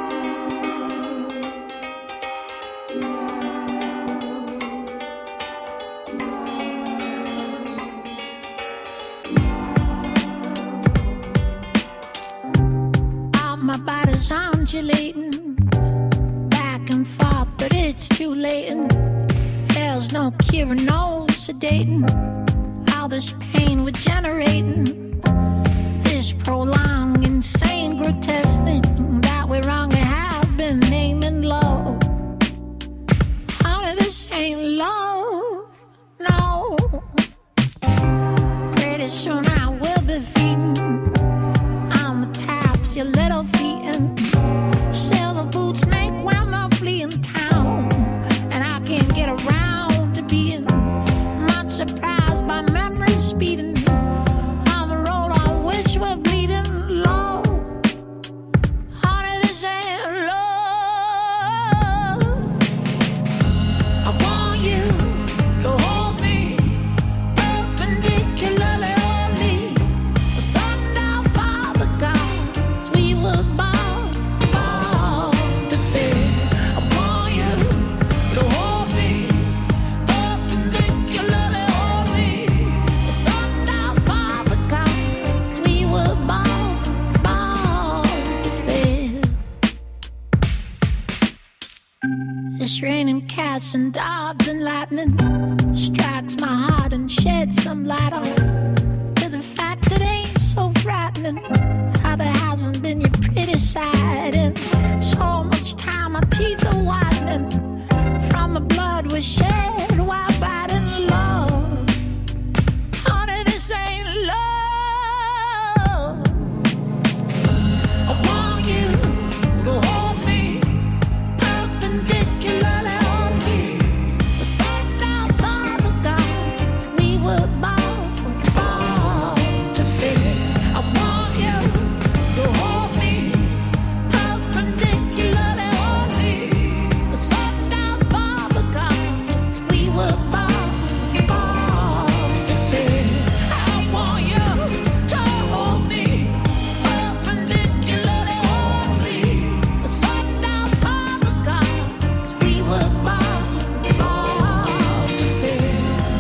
Undulating back and forth, but it's too late. There's no cure, no sedating all this pain we're generating. This prolonged, insane, grotesque thing that we wrongly have been naming love. Honey, this ain't love, no. Pretty soon I will be feeding on the taps your little feet and silver boots snake when I'm fleeing town, and I can't get around to being much surprised by memories speeding on the road on which we're bleeding low. Honey, this ain't love. I want you to hold me perpendicularly only. The sundown Father gods we were born to fear. I want you to hold me perpendicularly only. The sundown Father gods we were born to fear. It's raining cats and dogs and lightning strikes my heart and sheds some light on to the fact that ain't so frightening. How there hasn't been your pretty side in so much time. My teeth are whitening from the blood we shed while fighting love. Honey, this ain't love. I want you to hold me perpendicularly only. The sundown Father gods we were born to fear. I want you to hold me perpendicularly only. The sundown Father gods we were born to fear. I want you to hold me perpendicularly only. The sundown Father gods we were born to fear.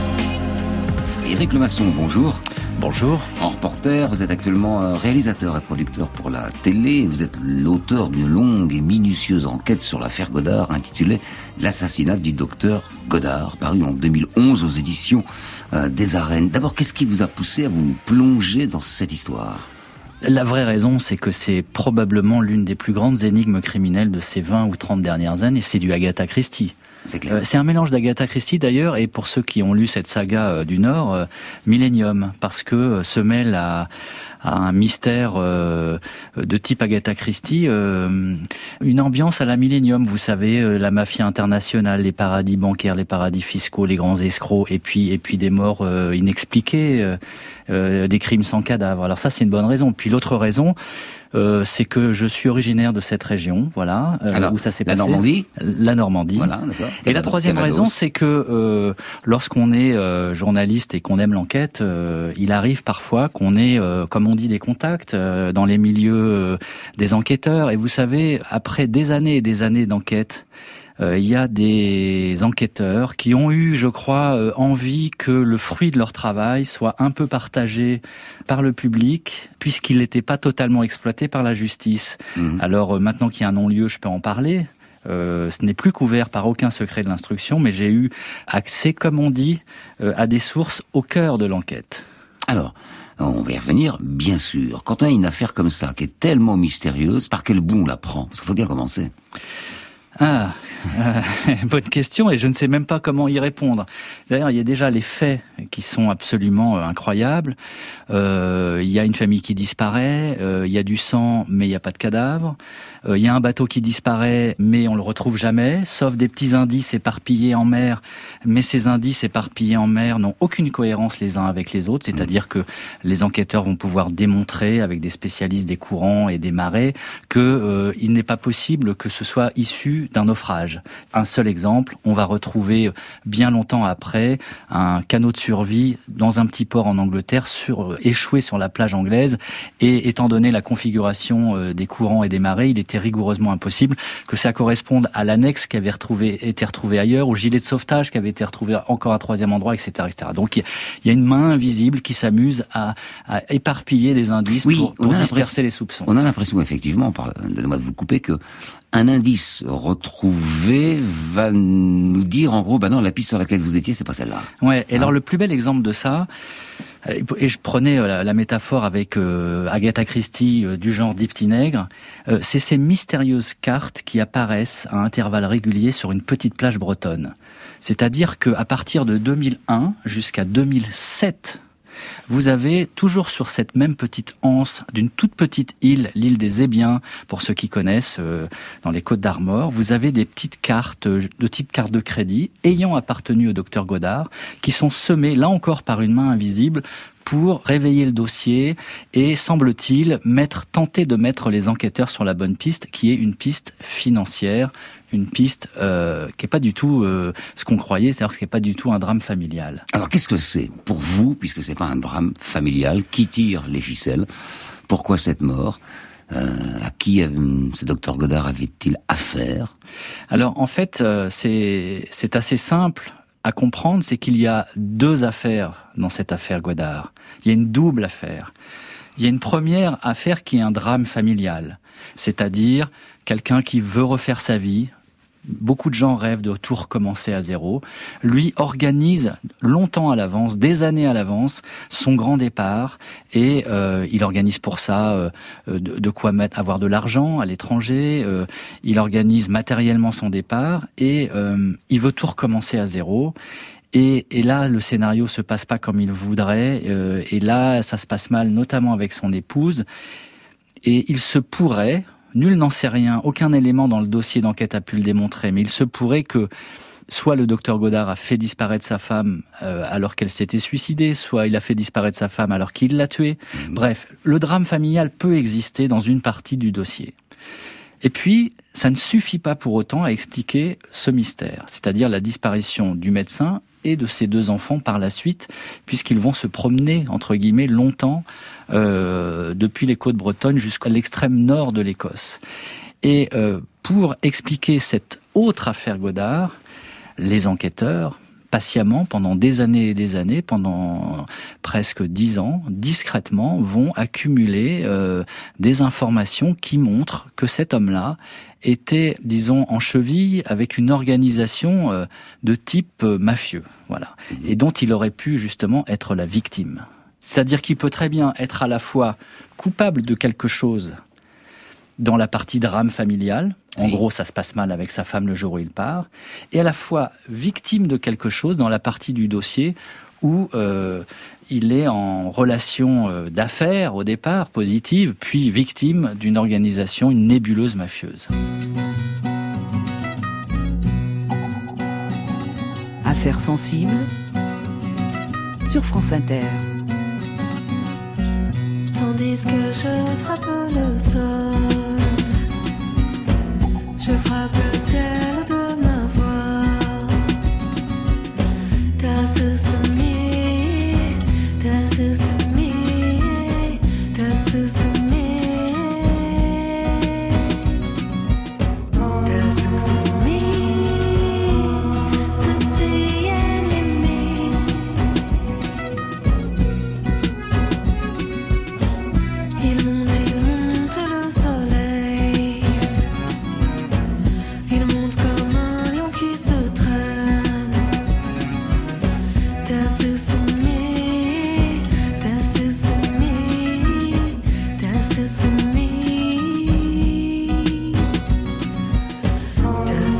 Éric Lemasson, bonjour.
Bonjour.
En reporter, vous êtes actuellement réalisateur et producteur pour la télé. Vous êtes l'auteur d'une longue et minutieuse enquête sur l'affaire Godard intitulée « L'assassinat du docteur Godard », paru en 2011 aux éditions des Arènes. D'abord, qu'est-ce qui vous a poussé à vous plonger dans cette histoire ?
La vraie raison, c'est que c'est probablement l'une des plus grandes énigmes criminelles de ces 20 ou 30 dernières années. C'est du Agatha Christie. C'est un mélange d'Agatha Christie d'ailleurs, et pour ceux qui ont lu cette saga du Nord, Millennium, parce que se mêle à un mystère de type Agatha Christie, une ambiance à la Millennium, vous savez, la mafia internationale, les paradis bancaires, les paradis fiscaux, les grands escrocs, et puis des morts inexpliquées, des crimes sans cadavre. Alors ça, c'est une bonne raison. Puis l'autre raison, c'est que je suis originaire de cette région, voilà, où ça s'est passé. La Normandie.
Voilà, d'accord.
Et la troisième raison, c'est que lorsqu'on est journaliste et qu'on aime l'enquête, il arrive parfois qu'on ait, comme on dit, des contacts dans les milieux des enquêteurs. Et vous savez, après des années et des années d'enquête, il y a des enquêteurs qui ont eu, je crois, envie que le fruit de leur travail soit un peu partagé par le public, puisqu'il n'était pas totalement exploité par la justice. Alors maintenant qu'il y a un non-lieu, je peux en parler. Ce n'est plus couvert par aucun secret de l'instruction, mais j'ai eu accès, comme on dit, à des sources au cœur de l'enquête.
Alors, on va y revenir, bien sûr. Quand on a une affaire comme ça, qui est tellement mystérieuse, par quel bout on la prend ? Parce qu'il faut bien commencer.
Bonne question, et je ne sais même pas comment y répondre. D'ailleurs, il y a déjà les faits qui sont absolument incroyables. Il y a une famille qui disparaît, il y a du sang, mais il n'y a pas de cadavre. Il y a un bateau qui disparaît, mais on le retrouve jamais, sauf des petits indices éparpillés en mer. Mais ces indices éparpillés en mer n'ont aucune cohérence les uns avec les autres, c'est-à-dire que les enquêteurs vont pouvoir démontrer, avec des spécialistes des courants et des marées, que il n'est pas possible que ce soit issu d'un naufrage. Un seul exemple, on va retrouver bien longtemps après un canot de survie dans un petit port en Angleterre, échoué sur la plage anglaise, et étant donné la configuration des courants et des marées, il était rigoureusement impossible que ça corresponde à l'annexe qui avait été retrouvée ailleurs, au gilet de sauvetage qui avait été retrouvé encore à un troisième endroit, etc., etc. Donc il y a une main invisible qui s'amuse à éparpiller des indices pour disperser les soupçons.
On a l'impression, effectivement, donnez-moi de vous couper, que un indice retrouvé va nous dire, en gros, non, la piste sur laquelle vous étiez, c'est pas celle-là.
Ouais. Et alors, le plus bel exemple de ça, et je prenais la métaphore avec Agatha Christie du genre Dix Petits Nègres, c'est ces mystérieuses cartes qui apparaissent à intervalles réguliers sur une petite plage bretonne. C'est-à-dire qu'à partir de 2001 jusqu'à 2007, vous avez toujours sur cette même petite anse d'une toute petite île, l'île des Ébiens, pour ceux qui connaissent, dans les Côtes d'Armor, vous avez des petites cartes de type carte de crédit ayant appartenu au docteur Godard, qui sont semées, là encore, par une main invisible, pour réveiller le dossier et, semble-t-il, tenter de mettre les enquêteurs sur la bonne piste, qui est une piste financière, une piste qui n'est pas du tout ce qu'on croyait, c'est-à-dire ce qui n'est pas du tout un drame familial.
Alors qu'est-ce que c'est pour vous, puisque c'est pas un drame familial, qui tire les ficelles? Pourquoi cette mort? À qui ce docteur Godard avait-il affaire?
Alors en fait, c'est assez simple à comprendre, c'est qu'il y a deux affaires dans cette affaire Godard. Il y a une double affaire. Il y a une première affaire qui est un drame familial, c'est-à-dire quelqu'un qui veut refaire sa vie. Beaucoup de gens rêvent de tout recommencer à zéro. Lui organise longtemps à l'avance, des années à l'avance, son grand départ, et il organise pour ça de quoi avoir de l'argent à l'étranger. Il organise matériellement son départ, et il veut tout recommencer à zéro. Et là, le scénario se passe pas comme il voudrait, et là, ça se passe mal, notamment avec son épouse. Et il se pourrait, nul n'en sait rien, aucun élément dans le dossier d'enquête a pu le démontrer, mais il se pourrait que soit le docteur Godard a fait disparaître sa femme alors qu'elle s'était suicidée, soit il a fait disparaître sa femme alors qu'il l'a tuée. Bref, le drame familial peut exister dans une partie du dossier. Et puis, ça ne suffit pas pour autant à expliquer ce mystère, c'est-à-dire la disparition du médecin et de ses deux enfants par la suite, puisqu'ils vont se promener, entre guillemets, longtemps depuis les côtes bretonnes jusqu'à l'extrême nord de l'Écosse. Et pour expliquer cette autre affaire Godard, les enquêteurs, patiemment, pendant des années et des années, pendant presque 10 ans, discrètement, vont accumuler des informations qui montrent que cet homme-là était, disons, en cheville avec une organisation de type mafieux, voilà, et dont il aurait pu justement être la victime. C'est-à-dire qu'il peut très bien être à la fois coupable de quelque chose dans la partie drame familial, en gros ça se passe mal avec sa femme le jour où il part, et à la fois victime de quelque chose dans la partie du dossier où il est en relation d'affaires au départ, positive, puis victime d'une organisation, une nébuleuse mafieuse.
Affaires sensibles sur France Inter.
Tandis que je frappe le sol, je frappe le ciel de ma voix. Das ist mir, das ist mir, das ist mir, das ist mir, se tiennent aimés. Il monte le soleil, il monte comme un lion qui se traîne. Das ist mir, das ist mir, das ist mir, das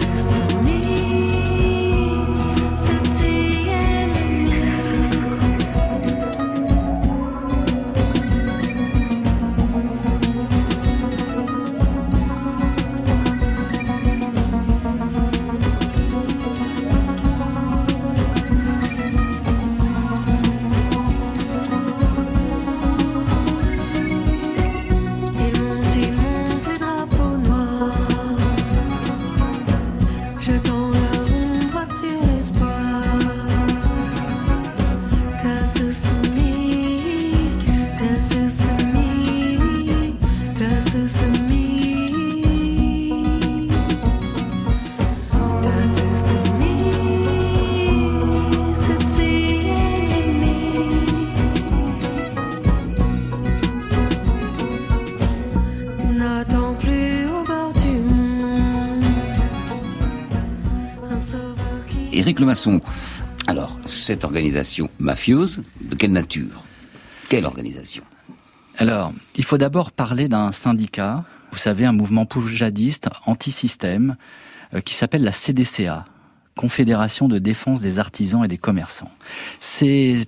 Éric Lemasson, alors, cette organisation mafieuse, de quelle nature? Quelle organisation?
Alors, il faut d'abord parler d'un syndicat, vous savez, un mouvement poujadiste anti-système, qui s'appelle la CDCA, Confédération de défense des artisans et des commerçants. C'est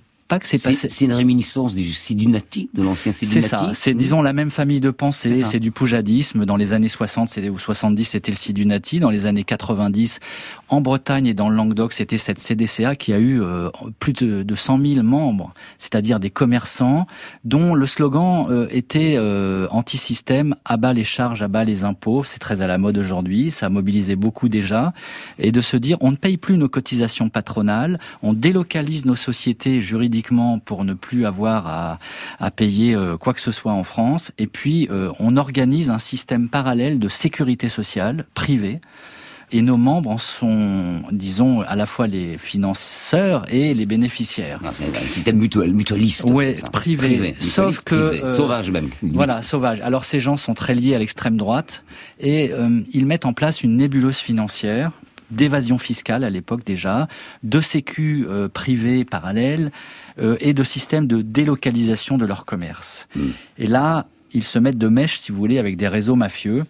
une
réminiscence du Sidunati, de l'ancien Sidunati.
C'est ça, c'est disons la même famille de pensée, c'est du poujadisme. Dans les années 60 ou 70, c'était le Sidunati. Dans les années 90, en Bretagne et dans le Languedoc, c'était cette CDCA qui a eu plus de 100 000 membres, c'est-à-dire des commerçants dont le slogan était anti-système, à bas les charges, à bas les impôts. C'est très à la mode aujourd'hui, ça a mobilisé beaucoup déjà. Et de se dire, on ne paye plus nos cotisations patronales, on délocalise nos sociétés juridiques pour ne plus avoir à payer quoi que ce soit en France. Et puis, on organise un système parallèle de sécurité sociale privée. Et nos membres en sont, disons, à la fois les financeurs et les bénéficiaires.
C'est un système mutualiste.
Oui, privé. Sauf que...
sauvage même.
Voilà, sauvage. Alors ces gens sont très liés à l'extrême droite et ils mettent en place une nébuleuse financière d'évasion fiscale à l'époque déjà, de sécu privés parallèles et de systèmes de délocalisation de leur commerce. Et là, ils se mettent de mèche, si vous voulez, avec des réseaux mafieux.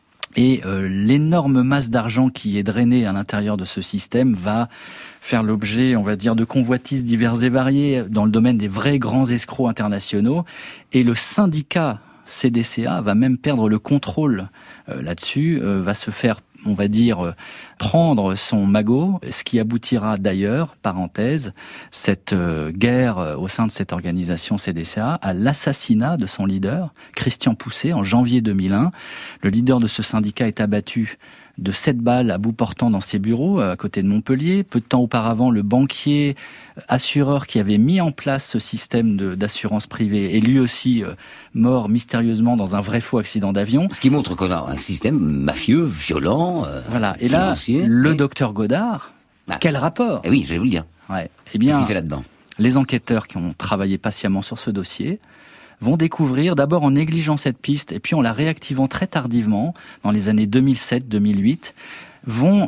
Et l'énorme masse d'argent qui est drainée à l'intérieur de ce système va faire l'objet, on va dire, de convoitises diverses et variées dans le domaine des vrais grands escrocs internationaux. Et le syndicat CDCA va même perdre le contrôle là-dessus, va se faire, on va dire, prendre son magot, ce qui aboutira d'ailleurs, parenthèse, cette guerre au sein de cette organisation CDCA à l'assassinat de son leader, Christian Pousset, en janvier 2001. Le leader de ce syndicat est abattu de 7 balles à bout portant dans ses bureaux à côté de Montpellier. Peu de temps auparavant, le banquier assureur qui avait mis en place ce système d'assurance privée est lui aussi mort mystérieusement dans un vrai faux accident d'avion.
Ce qui montre qu'on a un système mafieux, violent,
voilà. Et
financier,
là, le docteur Godard, quel rapport?
Oui, je vais vous le dire.
Ouais. Eh bien,
qu'est-ce qu'il fait là-dedans?
Les enquêteurs qui ont travaillé patiemment sur ce dossier vont découvrir, d'abord en négligeant cette piste, et puis en la réactivant très tardivement, dans les années 2007-2008, vont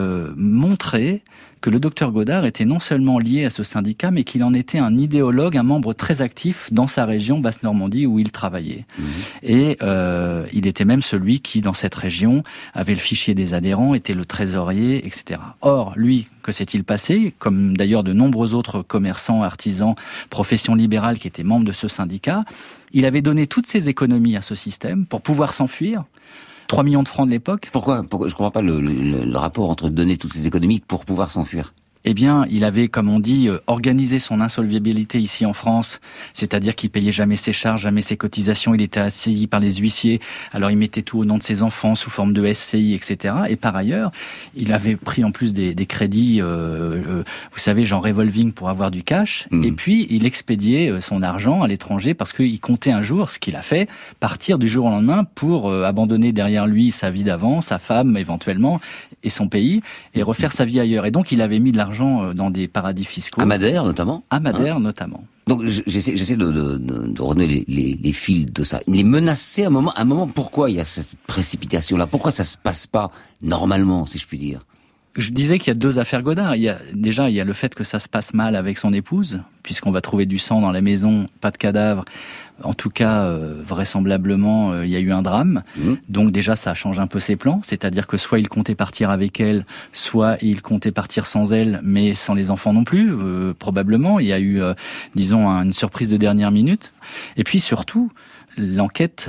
montrer que le docteur Godard était non seulement lié à ce syndicat, mais qu'il en était un idéologue, un membre très actif dans sa région Basse-Normandie où il travaillait. Et il était même celui qui, dans cette région, avait le fichier des adhérents, était le trésorier, etc. Or, lui, que s'est-il passé? Comme d'ailleurs de nombreux autres commerçants, artisans, professions libérales qui étaient membres de ce syndicat, il avait donné toutes ses économies à ce système pour pouvoir s'enfuir. 3 millions de francs de l'époque.
Pourquoi je comprends pas le rapport entre donner toutes ces économies pour pouvoir s'enfuir.
Eh bien, il avait, comme on dit, organisé son insolvabilité ici en France, c'est-à-dire qu'il payait jamais ses charges, jamais ses cotisations, il était assailli par les huissiers, alors il mettait tout au nom de ses enfants sous forme de SCI, etc. Et par ailleurs, il avait pris en plus des crédits, vous savez, genre revolving pour avoir du cash, et puis il expédiait son argent à l'étranger parce qu'il comptait un jour, ce qu'il a fait, partir du jour au lendemain pour abandonner derrière lui sa vie d'avant, sa femme éventuellement, et son pays, et refaire sa vie ailleurs. Et donc il avait mis de l'argent dans des paradis fiscaux.
À Madère, notamment.
À Madère, notamment.
Donc, j'essaie de redonner les fils de ça. Les menacer à un moment, pourquoi il y a cette précipitation-là? Pourquoi ça se passe pas normalement, si je puis dire?
Je disais qu'il y a 2 affaires Godard. Il y a le fait que ça se passe mal avec son épouse, puisqu'on va trouver du sang dans la maison, pas de cadavre. En tout cas, vraisemblablement, il y a eu un drame. Donc déjà, ça change un peu ses plans. C'est-à-dire que soit il comptait partir avec elle, soit il comptait partir sans elle, mais sans les enfants non plus, probablement. Il y a eu, disons, une surprise de dernière minute. Et puis surtout, l'enquête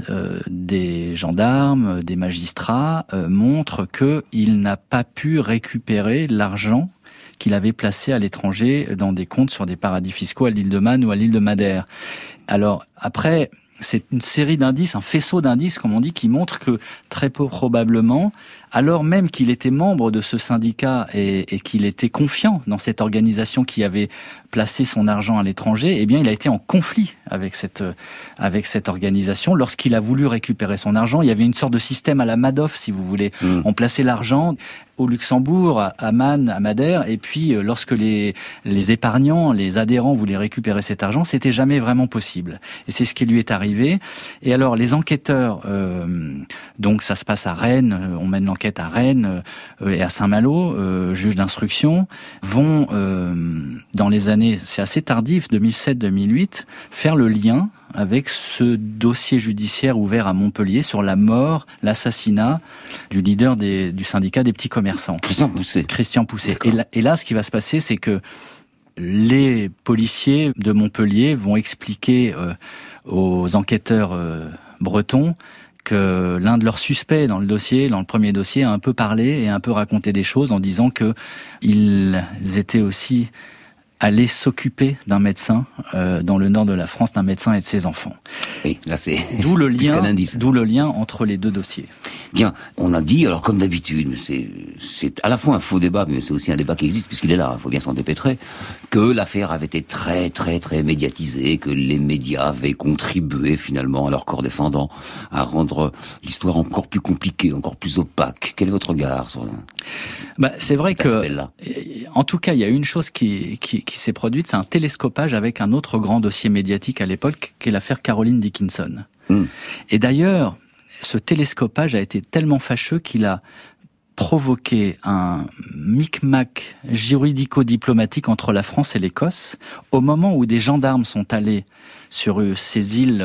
des gendarmes, des magistrats, montre qu'il n'a pas pu récupérer l'argent qu'il avait placé à l'étranger dans des comptes sur des paradis fiscaux à l'île de Man ou à l'île de Madère. Alors après, c'est une série d'indices, un faisceau d'indices, comme on dit, qui montre que très peu probablement, alors même qu'il était membre de ce syndicat et qu'il était confiant dans cette organisation qui avait placé son argent à l'étranger, eh bien, il a été en conflit avec cette organisation. Lorsqu'il a voulu récupérer son argent, il y avait une sorte de système à la Madoff, si vous voulez. On plaçait l'argent au Luxembourg, à Man, à Madère, et puis lorsque les épargnants, les adhérents voulaient récupérer cet argent, c'était jamais vraiment possible. Et c'est ce qui lui est arrivé. Et alors les enquêteurs, donc ça se passe à Rennes, on mène l'enquête à Rennes et à Saint-Malo, juge d'instruction, vont dans les années, c'est assez tardif, 2007-2008, faire le lien avec ce dossier judiciaire ouvert à Montpellier sur la mort, l'assassinat du leader du syndicat des petits commerçants. Christian Pousset. Et là, ce qui va se passer, c'est que les policiers de Montpellier vont expliquer aux enquêteurs bretons que l'un de leurs suspects dans le premier dossier, a un peu parlé et un peu raconté des choses en disant que ils étaient aussi allés s'occuper d'un médecin dans le nord de la France, d'un médecin et de ses enfants.
Oui, là c'est
d'où le lien entre les deux dossiers.
Bien, on a dit, alors comme d'habitude, c'est à la fois un faux débat, mais c'est aussi un débat qui existe puisqu'il est là, il faut bien s'en dépêtrer, que l'affaire avait été très très très médiatisée, que les médias avaient contribué finalement à leur corps défendant à rendre l'histoire encore plus compliquée, encore plus opaque. Quel est votre regard sur
c'est vrai que,
aspect-là?
En tout cas, il y a une chose qui s'est produite, c'est un télescopage avec un autre grand dossier médiatique à l'époque, qui est l'affaire Caroline Dickinson. Et d'ailleurs, ce télescopage a été tellement fâcheux qu'il a provoqué un micmac juridico-diplomatique entre la France et l'Écosse, au moment où des gendarmes sont allés sur ces îles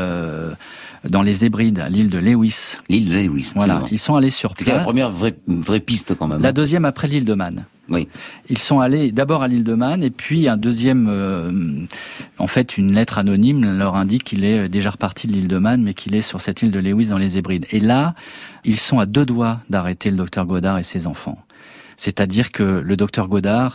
dans les Hébrides, à l'île de Lewis.
L'île de Lewis.
Voilà, ils sont allés sur place.
C'était la première vraie piste quand même.
La deuxième après l'île de Man.
Oui.
Ils sont allés d'abord à l'île de Man et puis un deuxième, en fait, une lettre anonyme leur indique qu'il est déjà reparti de l'île de Man, mais qu'il est sur cette île de Lewis dans les Hébrides. Et là, ils sont à deux doigts d'arrêter le docteur Godard et ses enfants. C'est-à-dire que le docteur Godard,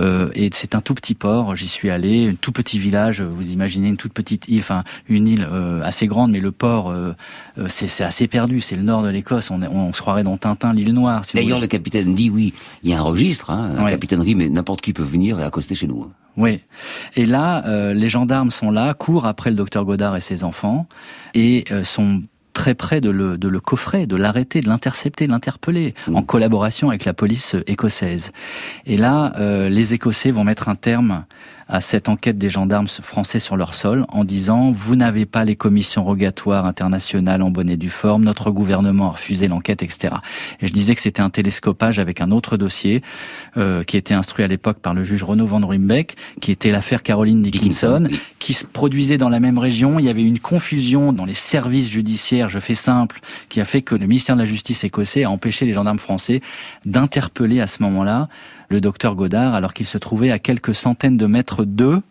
c'est un tout petit port, j'y suis allé, un tout petit village, vous imaginez une toute petite île, enfin une île assez grande, mais le port, c'est assez perdu, c'est le nord de l'Écosse, on se croirait dans Tintin, l'île Noire. Si
d'ailleurs, le capitaine dit, oui, il y a un registre, un capitainerie, mais n'importe qui peut venir et accoster chez nous.
Oui. Et là, les gendarmes sont là, courent après le docteur Godard et ses enfants, et sont très près de le coffrer, de l'arrêter, de l'intercepter, de l'interpeller, en collaboration avec la police écossaise. Et là, les Écossais vont mettre un terme à cette enquête des gendarmes français sur leur sol en disant « Vous n'avez pas les commissions rogatoires internationales en bonne et due forme, notre gouvernement a refusé l'enquête, etc. » Et je disais que c'était un télescopage avec un autre dossier qui était instruit à l'époque par le juge Renaud Van Ruymbeck, qui était l'affaire Caroline Dickinson, qui se produisait dans la même région. Il y avait une confusion dans les services judiciaires, je fais simple, qui a fait que le ministère de la Justice écossais a empêché les gendarmes français d'interpeller à ce moment-là le docteur Godard, alors qu'il se trouvait à quelques centaines de mètres d'eux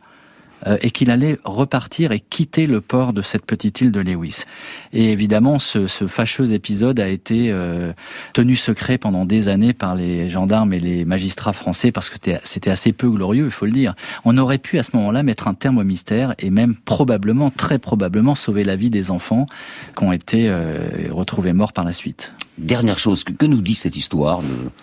et qu'il allait repartir et quitter le port de cette petite île de Lewis. Et évidemment, ce fâcheux épisode a été tenu secret pendant des années par les gendarmes et les magistrats français parce que c'était assez peu glorieux, il faut le dire. On aurait pu à ce moment-là mettre un terme au mystère et même probablement, très probablement, sauver la vie des enfants qui ont été retrouvés morts par la suite.
Dernière chose, que nous dit cette histoire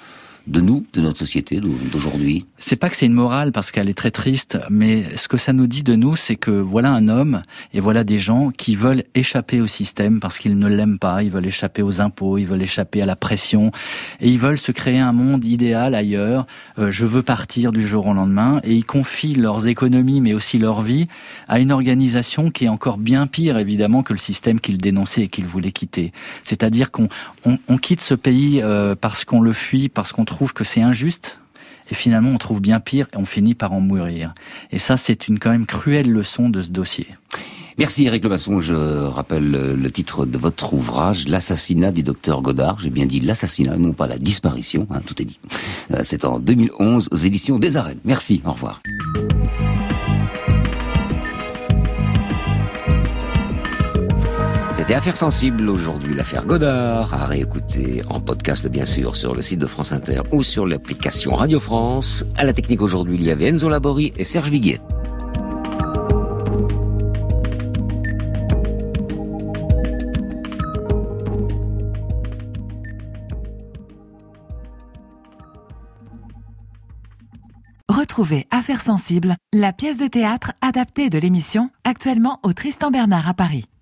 de nous, de notre société, d'aujourd'hui?
C'est pas que c'est une morale parce qu'elle est très triste, mais ce que ça nous dit de nous, c'est que voilà un homme et voilà des gens qui veulent échapper au système parce qu'ils ne l'aiment pas, ils veulent échapper aux impôts, ils veulent échapper à la pression et ils veulent se créer un monde idéal ailleurs. Je veux partir du jour au lendemain et ils confient leurs économies mais aussi leur vie à une organisation qui est encore bien pire évidemment que le système qu'ils dénonçaient et qu'ils voulaient quitter. C'est-à-dire qu'on quitte ce pays parce qu'on le fuit, parce qu'on trouve que c'est injuste, et finalement on trouve bien pire et on finit par en mourir. Et ça, c'est une quand même cruelle leçon de ce dossier.
Merci Éric Lemasson, je rappelle le titre de votre ouvrage, L'assassinat du docteur Godard. J'ai bien dit l'assassinat, non pas la disparition, tout est dit. C'est en 2011 aux éditions des Arènes. Merci, au revoir. C'était Affaires sensibles aujourd'hui, l'affaire Godard, à réécouter en podcast bien sûr sur le site de France Inter ou sur l'application Radio France. À la technique aujourd'hui, il y avait Enzo Labori et Serge Viguier.
Retrouvez Affaires sensibles, la pièce de théâtre adaptée de l'émission, actuellement au Tristan Bernard à Paris.